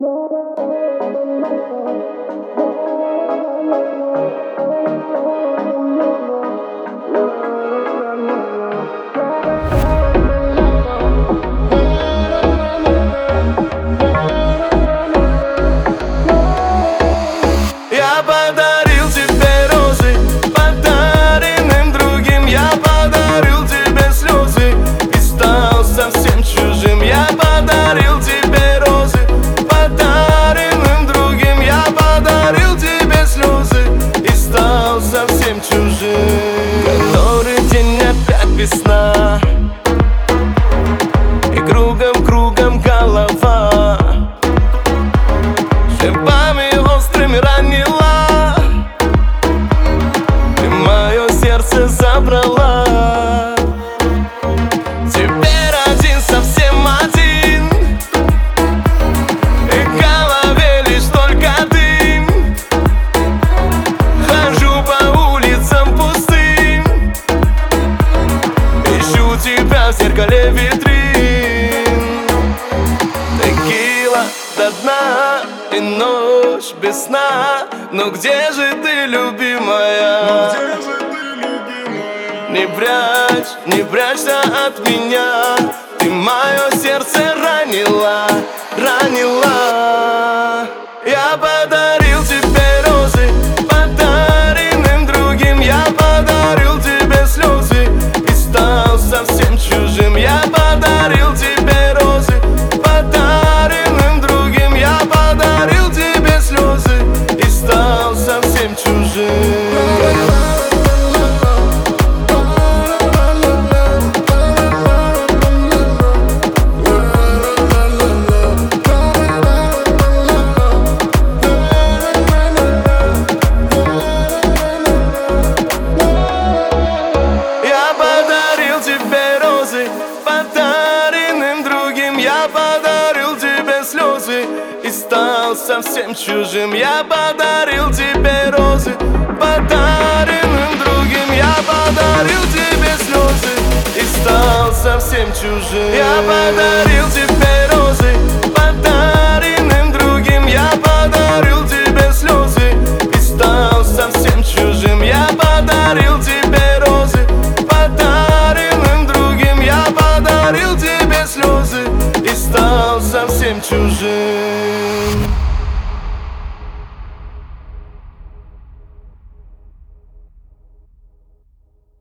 Я подарил тебе розы, подаренным другим. Я подарил тебе слезы и стал совсем чужим. Я подарил тебе розы, подаренным другим. Я подарил тебе слезы и стал совсем чужим. Который день опять весна, и кругом голова шипами острыми ранила, ты мое сердце забрала. Теперь один, совсем один, и в голове лишь только дым. Хожу по улицам пустым, ищу тебя в зеркале витрин. Текила до дна и ночь без сна. Но где же ты, любимая? Не прячься от меня. Ты мое сердце ранила. Я подарил тебе розы, подаренным другим. Я подарил тебе слезы и стал совсем чужим. Я подарил тебе розы, подаренным другим. Я подарил тебе слезы и стал совсем чужим. Я подарил тебе розы, подаренным другим. Я подарил тебе слезы и стал совсем чужим. Я подарил тебе розы, подаренным другим. Я подарил тебе слезы и стал совсем чужим. Я подарил тебе розы, подаренным другим. Я подарил тебе слезы и стал совсем чужим. Я подарил тебе розы, подаренным другим. Я подарил тебе слезы и стал совсем чужим.